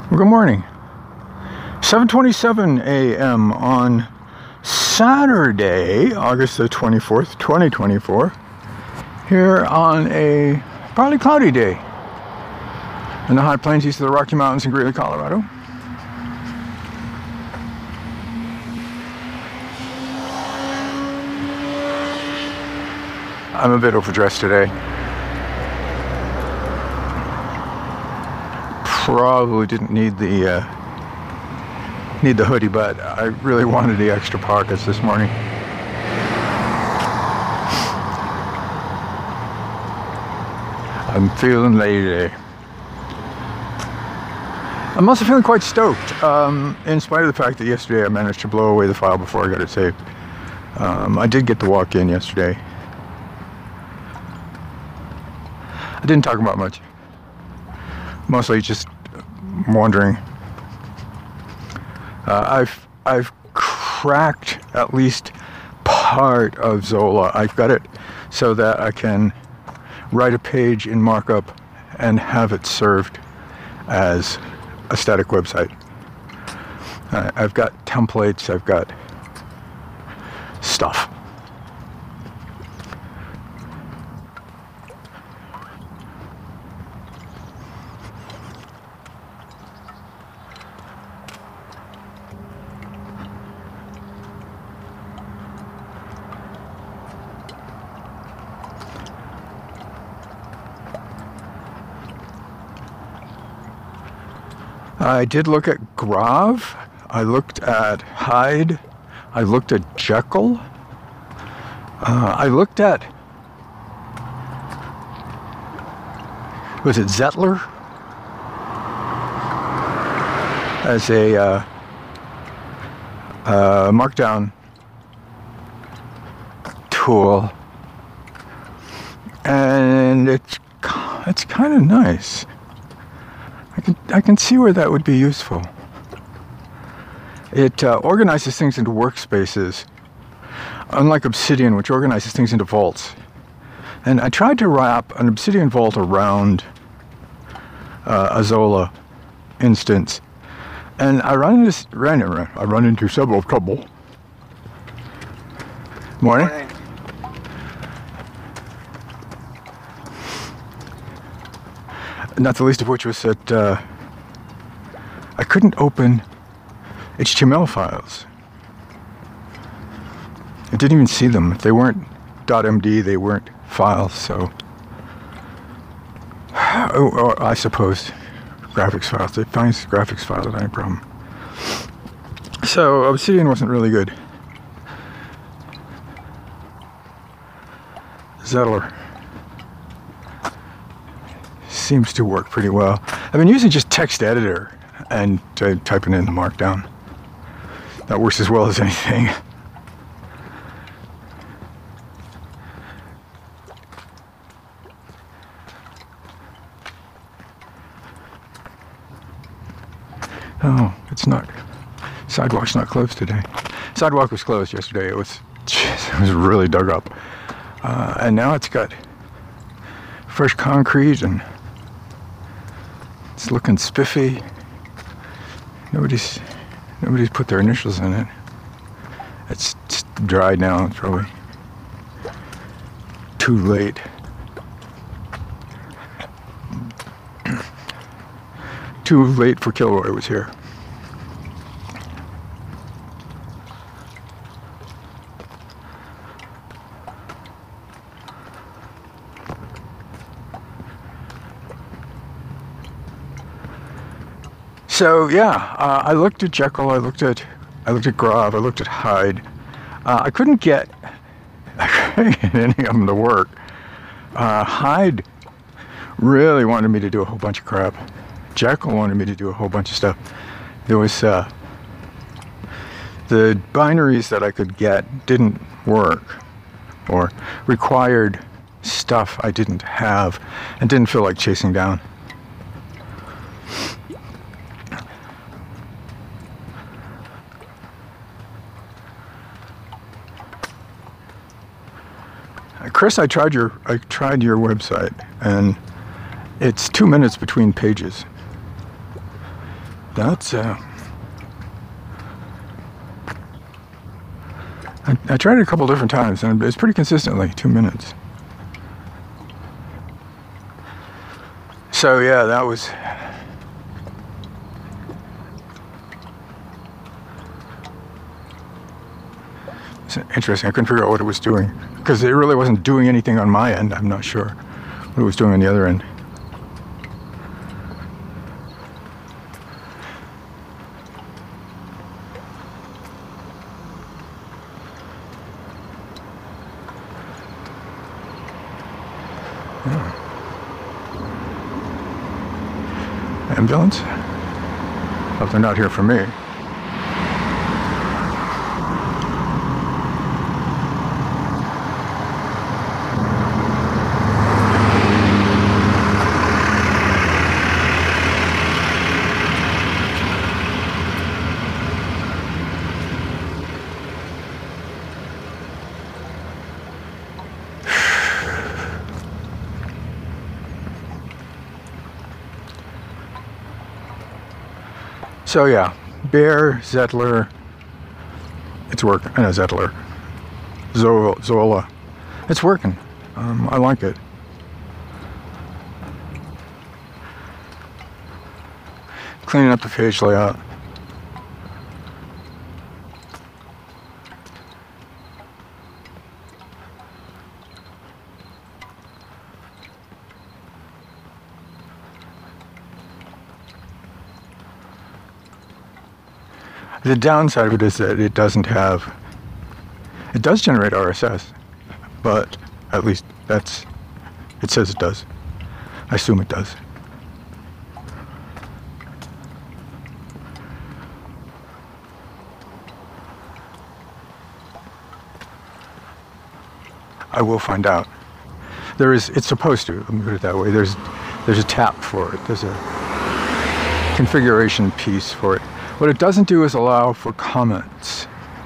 Well, good morning. 7:27 a.m. on Saturday, August the 24th, 2024, here on a partly cloudy day in the high plains east of the Rocky Mountains in Greeley, Colorado. I'm a bit overdressed today. Probably didn't need the hoodie, but I really wanted the extra pockets this morning. I'm feeling lazy. I'm also feeling quite stoked, in spite of the fact that yesterday I managed to blow away the file before I got it saved. I did get the walk in yesterday. I didn't talk about much. Mostly just wondering. I've cracked at least part of Zola. I've got it so that I can write a page in markup and have it served as a static website. I've got templates, I've got stuff. I did look at Grav, I looked at Hyde, I looked at Jekyll, I looked at, was it Zettler? As a markdown tool, and it's kind of nice. I can see where that would be useful. It organizes things into workspaces, unlike Obsidian, which organizes things into vaults. And I tried to wrap an Obsidian vault around a Zola instance, and I run into several trouble. Morning. Not the least of which was that I couldn't open HTML files. I didn't even see them. If they weren't .md, they weren't files, so... or I suppose graphics files. It finds graphics files without any problem. So Obsidian wasn't really good. Zettler seems to work pretty well. I've been using just text editor and typing in the markdown. That works as well as anything. Oh, it's not. Sidewalk's not closed today. Sidewalk was closed yesterday. It was really dug up. And now it's got fresh concrete and it's looking spiffy. Nobody's put their initials in it. It's dried now. It's probably too late. Too late for Kilroy was here. So yeah, I looked at Jekyll, I looked at Grav, I looked at Hyde. I couldn't get any of them to work. Hyde really wanted me to do a whole bunch of crap. Jekyll wanted me to do a whole bunch of stuff. There was the binaries that I could get didn't work, or required stuff I didn't have and didn't feel like chasing down. Chris, I tried your website, and it's 2 minutes between pages. That's I tried it a couple different times, and it's pretty consistently 2 minutes. So yeah, that was interesting. I couldn't figure out what it was doing because it really wasn't doing anything on my end. I'm not sure what it was doing on the other end. Ambulance? Hope they're not here for me. So yeah, Bear, Zettler, it's working. I know Zettler, Zola, it's working. I like it. Cleaning up the page layout. The downside of it is that it does generate RSS, but at least it says it does. I assume it does. I will find out. It's supposed to, let me put it that way. There's a tap for it. There's a configuration piece for it. What it doesn't do is allow for comments.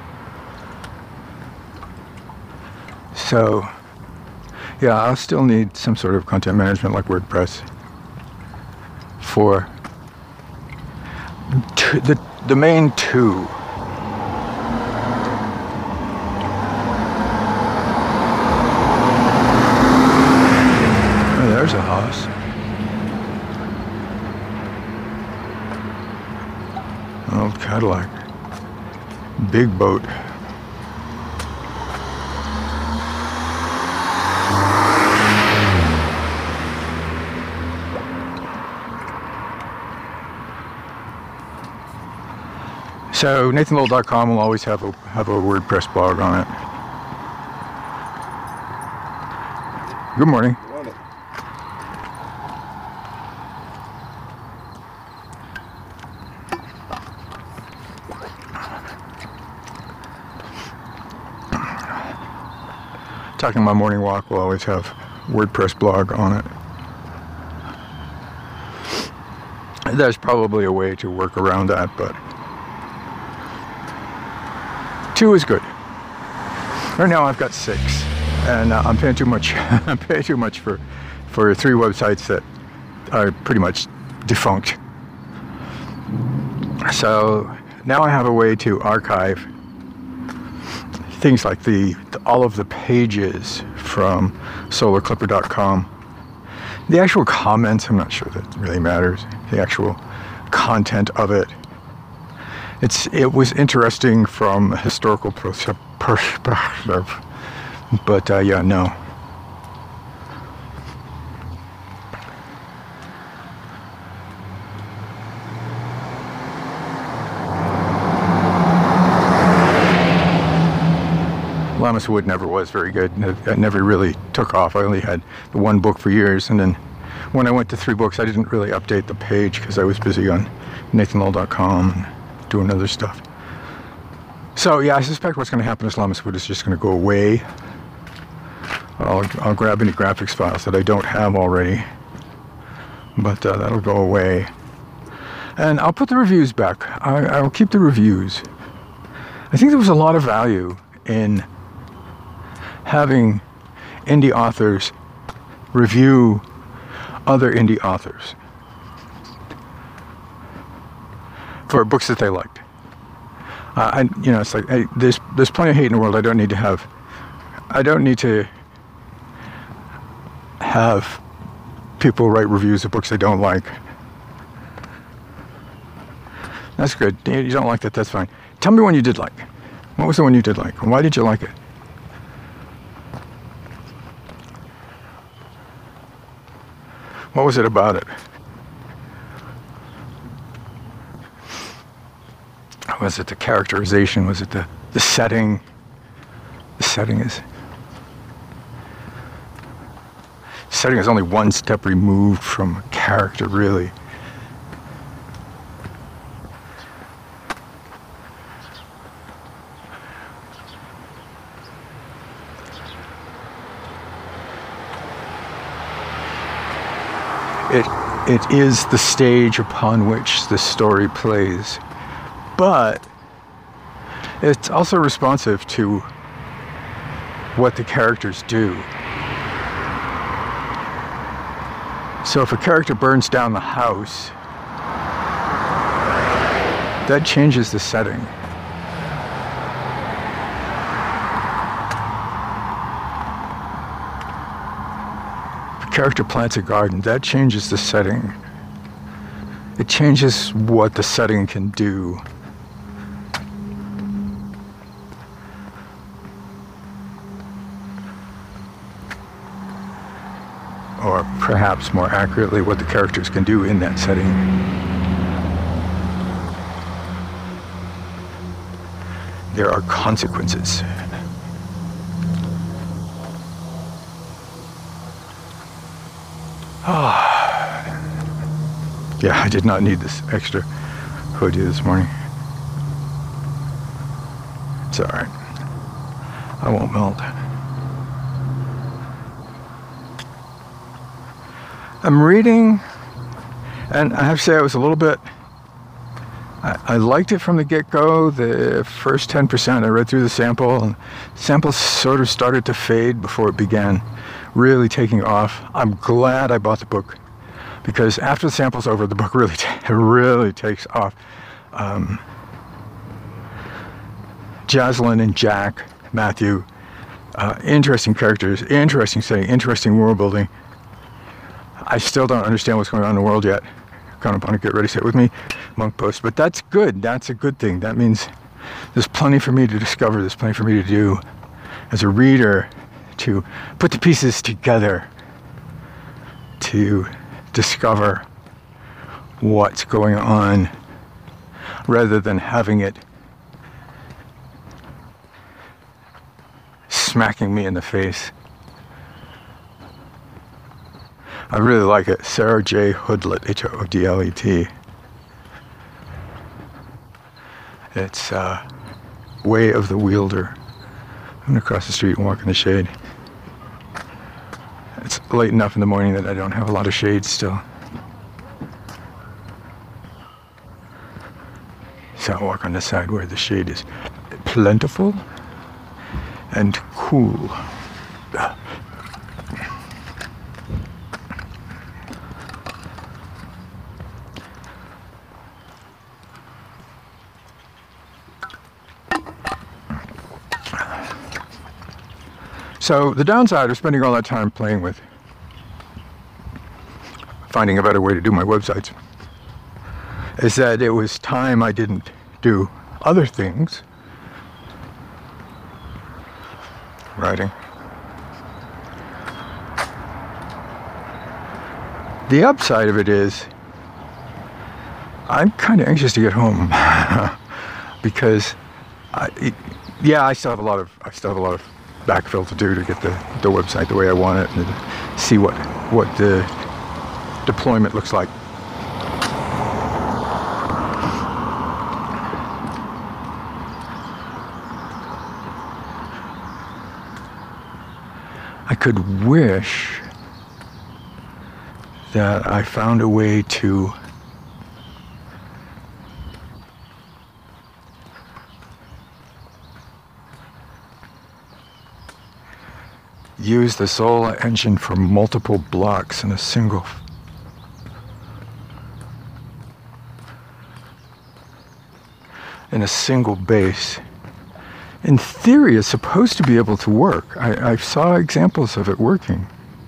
So, yeah, I'll still need some sort of content management like WordPress for the main two. Oh, there's a house. Old Cadillac. Big boat. So NathanLowell.com will always have a WordPress blog on it. Good morning. Good morning. Talking my morning walk will always have WordPress blog on it. There's probably a way to work around that, but 2 is good. Right now I've got 6, and I'm paying too much. I'm paying too much for 3 websites that are pretty much defunct. So now I have a way to archive things like all of the pages from solarclipper.com. The actual comments, I'm not sure that really matters. The actual content of it. It was interesting from a historical perspective, but yeah, no. Lammas Wood never was very good. It never really took off. I only had the 1 book for years, and then when I went to 3 books, I didn't really update the page because I was busy on NathanLowell.com and doing other stuff. So yeah, I suspect what's going to happen is Lammas Wood is just going to go away. I'll grab any graphics files that I don't have already, but that'll go away. And I'll put the reviews back. I'll keep the reviews. I think there was a lot of value in having indie authors review other indie authors. for books that they liked. It's like there's plenty of hate in the world. I don't need to have people write reviews of books they don't like. That's good. You don't like that, that's fine. Tell me one you did like. What was the one you did like? And why did you like it? What was it about it? Was it the characterization? Was it the setting? The setting is only one step removed from a character, really. It is the stage upon which the story plays, but it's also responsive to what the characters do. So if a character burns down the house, that changes the setting. Character plants a garden, that changes the setting. It changes what the setting can do. Or perhaps more accurately, what the characters can do in that setting. There are consequences. Yeah, I did not need this extra hoodie this morning. It's alright. I won't melt. I'm reading, and I have to say I was a little bit... I liked it from the get-go. The first 10%, I read through the sample, and the sample sort of started to fade before it began really taking off. I'm glad I bought the book, because after the sample's over, the book really takes off. Jaslyn and Jack, Matthew, interesting characters, interesting setting, interesting world building. I still don't understand what's going on in the world yet. Kind of want to get ready, sit with me, Monk Post. But that's good. That's a good thing. That means there's plenty for me to discover. There's plenty for me to do as a reader, to put the pieces together, to discover what's going on, rather than having it smacking me in the face. I really like it. Sarah J. Hoodlet, H-O-O-D-L-E-T. It's Way of the Wielder. I'm going to cross the street and walk in the shade. It's late enough in the morning that I don't have a lot of shade still. So I'll walk on the side where the shade is plentiful and cool. So the downside of spending all that time playing with finding a better way to do my websites is that it was time I didn't do other things. Writing. The upside of it is I'm kind of anxious to get home because I still have a lot of backfill to do to get the website the way I want it, and to see what the deployment looks like. I could wish that I found a way to use the Zola engine for multiple blocks in a single in a single base, in theory, is supposed to be able to work. I saw examples of it working.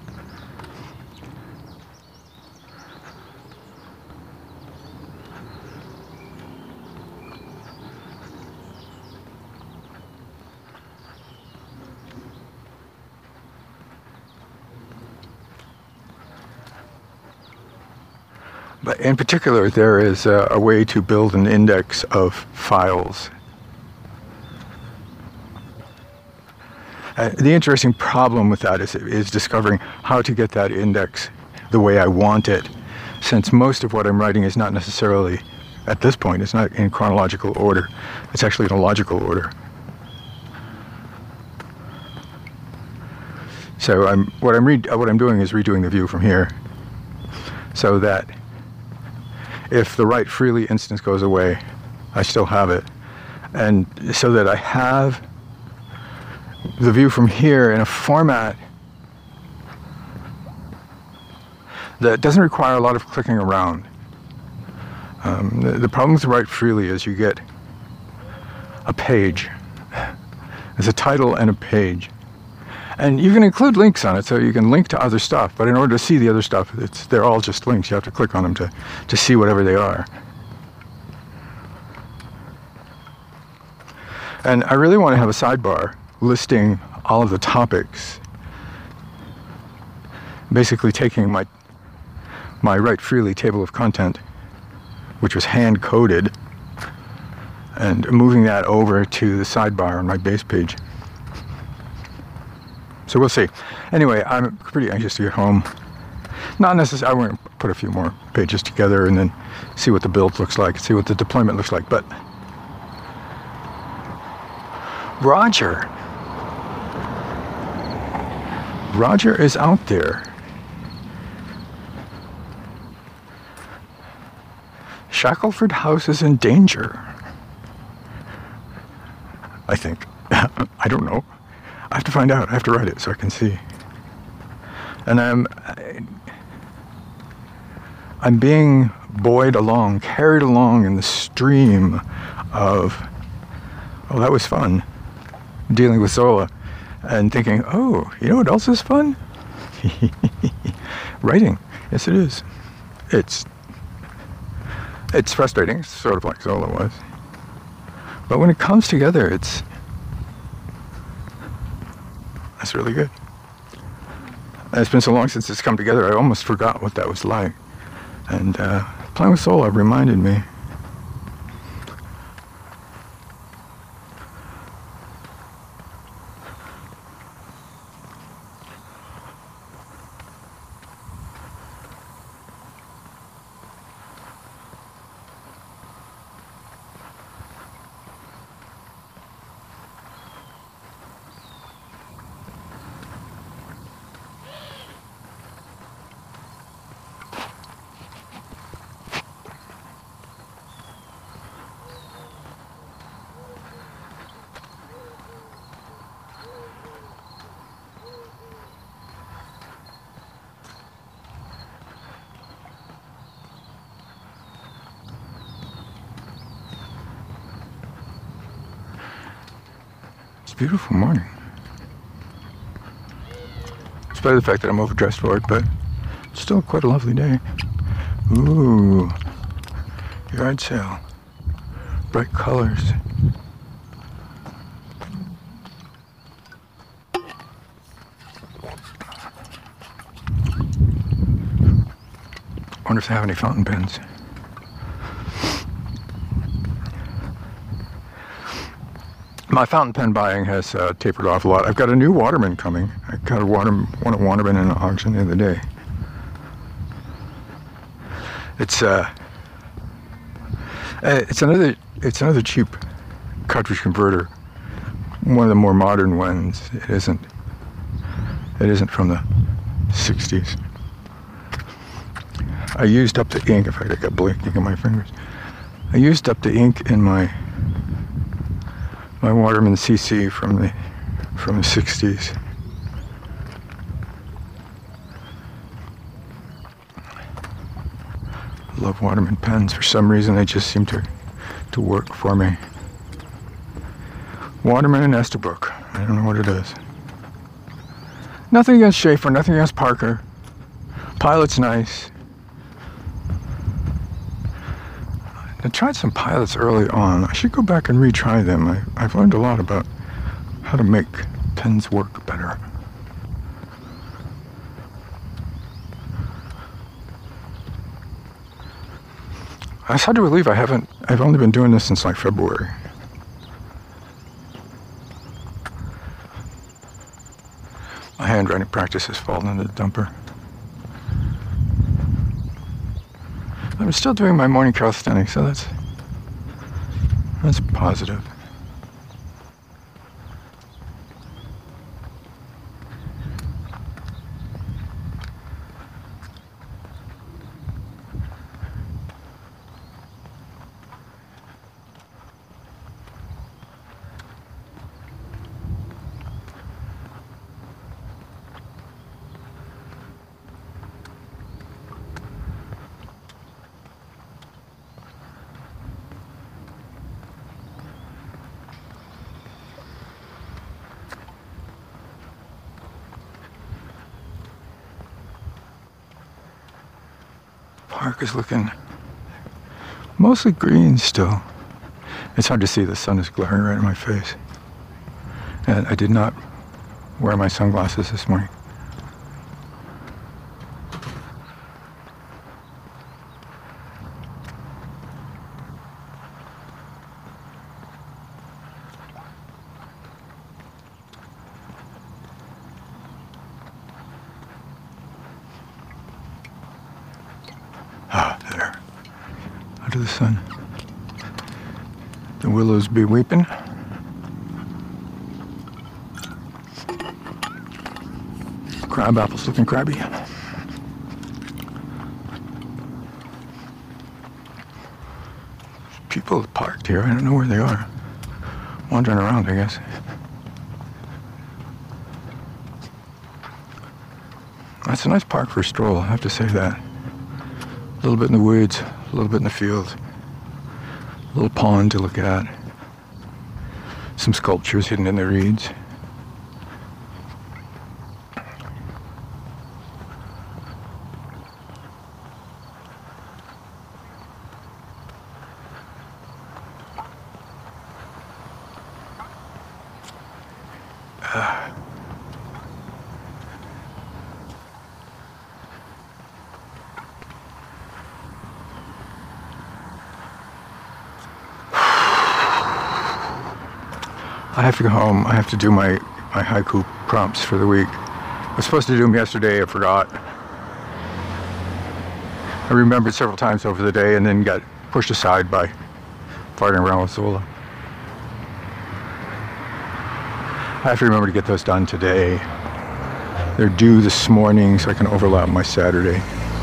But in particular, there is a way to build an index of files. The interesting problem with that is discovering how to get that index the way I want it, since most of what I'm writing is not necessarily, at this point, it's not in chronological order. It's actually in a logical order. So what I'm doing is redoing the view from here, so that if the write freely instance goes away, I still have it, and so that I have the view from here in a format that doesn't require a lot of clicking around. The problem with write freely is you get a page. There's a title and a page. And you can include links on it, so you can link to other stuff, but in order to see the other stuff, they're all just links. You have to click on them to see whatever they are. And I really want to have a sidebar listing all of the topics, basically taking my write freely table of content, which was hand-coded, and moving that over to the sidebar on my base page. So we'll see. Anyway, I'm pretty anxious to get home. Not necessarily, I want to put a few more pages together and then see what the build looks like, see what the deployment looks like. But Roger is out there. Shackleford House is in danger, I think. I don't know. I have to find out. I have to write it so I can see. And I'm being buoyed along, carried along in the stream of, oh, that was fun, dealing with Zola, and thinking, oh, you know what else is fun? Writing. Yes, it is. It's frustrating. It's sort of like Zola was. But when it comes together, it's really good. And it's been so long since it's come together, I almost forgot what that was like. And playing with Zola reminded me. Beautiful morning. Despite the fact that I'm overdressed for it, but it's still quite a lovely day. Ooh, yard sale, bright colors. Wonder if they have any fountain pens. My fountain pen buying has tapered off a lot. I've got a new Waterman coming. I got one of Waterman in an auction the other day. It's another cheap cartridge converter. One of the more modern ones. It isn't from the 60s. I used up the ink. In fact, I got blinking in my fingers. I used up the ink in my Waterman CC from the 60s. Love Waterman pens. For some reason, they just seem to to work for me. Waterman and Estabrook. I don't know what it is. Nothing against Schaefer, nothing against Parker. Pilot's nice. I tried some pilots early on. I should go back and retry them. I've learned a lot about how to make pens work better. I was sad to relieve I've only been doing this since like February. My handwriting practice has fallen into the dumper. I'm still doing my morning calisthenics, so that's positive. Park is looking mostly green still. It's hard to see, the sun is glaring right in my face. And I did not wear my sunglasses this morning. There. Under the sun. The willows be weeping. Crab apples looking crabby. People parked here. I don't know where they are. Wandering around, I guess. That's a nice park for a stroll, I have to say that. A little bit in the woods, a little bit in the field, a little pond to look at, some sculptures hidden in the reeds. I have to go home. I have to do my haiku prompts for the week. I was supposed to do them yesterday. I forgot. I remembered several times over the day and then got pushed aside by farting around with Zola. I have to remember to get those done today. They're due this morning so I can overlap my Saturday.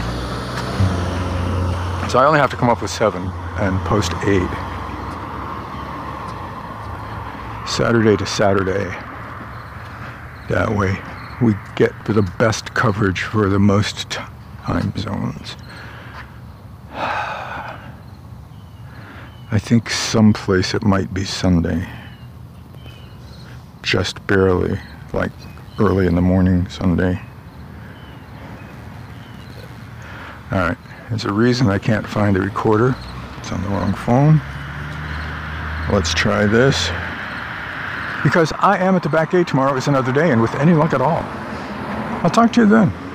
So I only have to come up with 7 and post 8. Saturday to Saturday. That way we get the best coverage for the most time zones. I think someplace it might be Sunday. Just barely, like early in the morning Sunday. Alright, there's a reason I can't find a recorder. It's on the wrong phone. Let's try this. Because I am at the back gate tomorrow is another day, and with any luck at all. I'll talk to you then.